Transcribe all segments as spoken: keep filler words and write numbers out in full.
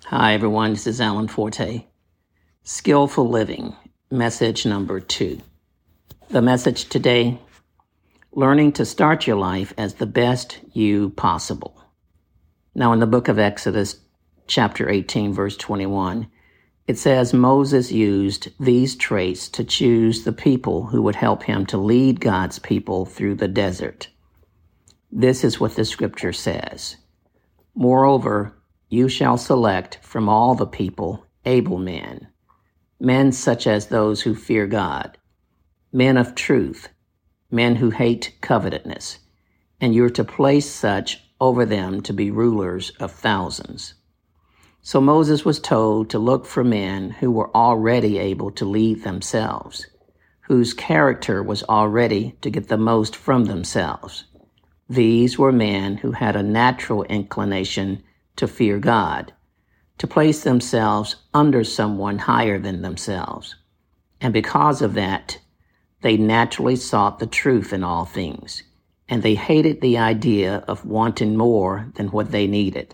Hi, everyone. This is Alan Forte. Skillful Living, message number two. The message today, learning to start your life as the best you possible. Now, in the book of Exodus, chapter eighteen, verse twenty-one, it says Moses used these traits to choose the people who would help him to lead God's people through the desert. This is what the scripture says. Moreover, you shall select from all the people able men, men such as those who fear God, men of truth, men who hate covetousness, and you're to place such over them to be rulers of thousands. So Moses was told to look for men who were already able to lead themselves, whose character was already to get the most from themselves. These were men who had a natural inclination to fear God, to place themselves under someone higher than themselves. And because of that, they naturally sought the truth in all things, and they hated the idea of wanting more than what they needed.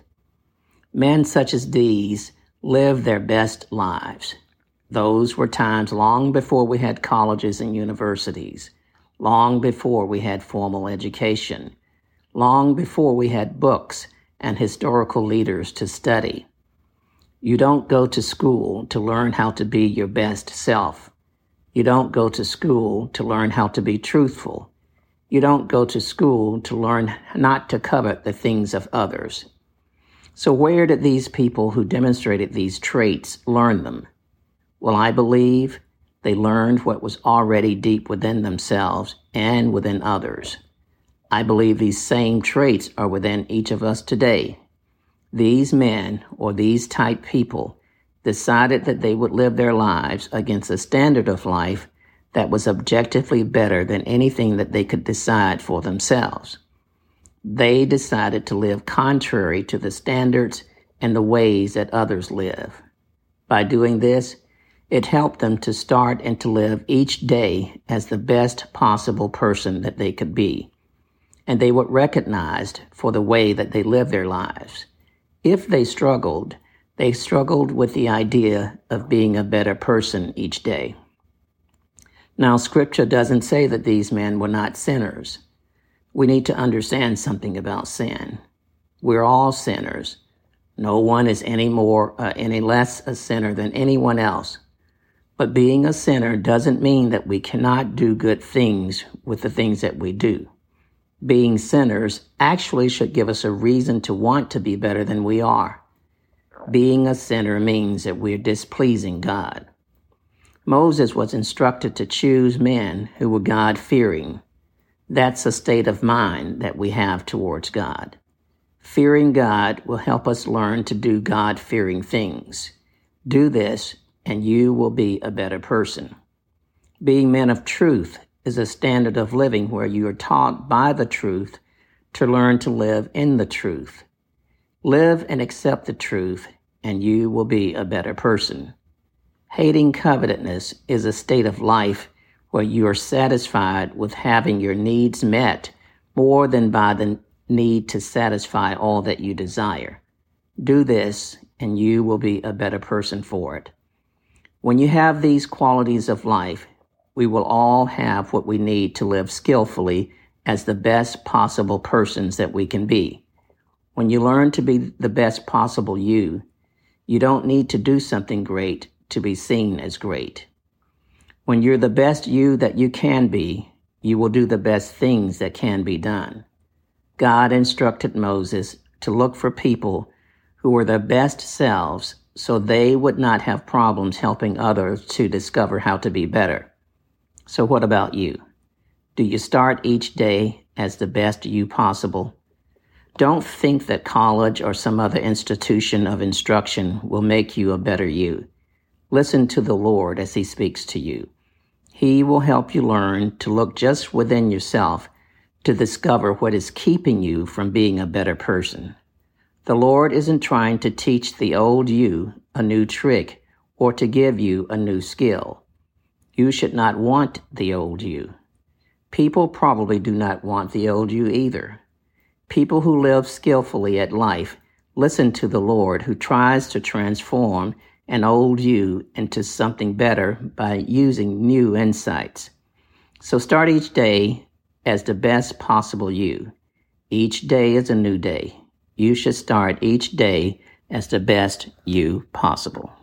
Men such as these lived their best lives. Those were times long before we had colleges and universities, long before we had formal education, long before we had books and historical leaders to study. You don't go to school to learn how to be your best self. You don't go to school to learn how to be truthful. You don't go to school to learn not to covet the things of others. So where did these people who demonstrated these traits learn them? Well, I believe they learned what was already deep within themselves and within others. I believe these same traits are within each of us today. These men or these type people decided that they would live their lives against a standard of life that was objectively better than anything that they could decide for themselves. They decided to live contrary to the standards and the ways that others live. By doing this, it helped them to start and to live each day as the best possible person that they could be. And they were recognized for the way that they lived their lives. If they struggled, they struggled with the idea of being a better person each day. Now, Scripture doesn't say that these men were not sinners. We need to understand something about sin. We're all sinners. No one is any more, uh, any less a sinner than anyone else. But being a sinner doesn't mean that we cannot do good things with the things that we do. Being sinners actually should give us a reason to want to be better than we are. Being a sinner means that we're displeasing God. Moses was instructed to choose men who were God-fearing. That's a state of mind that we have towards God. Fearing God will help us learn to do God-fearing things. Do this, and you will be a better person. Being men of truth is a standard of living where you are taught by the truth to learn to live in the truth. Live and accept the truth, and you will be a better person. Hating covetousness is a state of life where you are satisfied with having your needs met more than by the need to satisfy all that you desire. Do this, and you will be a better person for it. When you have these qualities of life, we will all have what we need to live skillfully as the best possible persons that we can be. When you learn to be the best possible you, you don't need to do something great to be seen as great. When you're the best you that you can be, you will do the best things that can be done. God instructed Moses to look for people who were their best selves so they would not have problems helping others to discover how to be better. So what about you? Do you start each day as the best you possible? Don't think that college or some other institution of instruction will make you a better you. Listen to the Lord as He speaks to you. He will help you learn to look just within yourself to discover what is keeping you from being a better person. The Lord isn't trying to teach the old you a new trick or to give you a new skill. You should not want the old you. People probably do not want the old you either. People who live skillfully at life Listen to the Lord who tries to transform an old you into something better by using new insights. So start each day as the best possible you. Each day is a new day. You should start each day as the best you possible.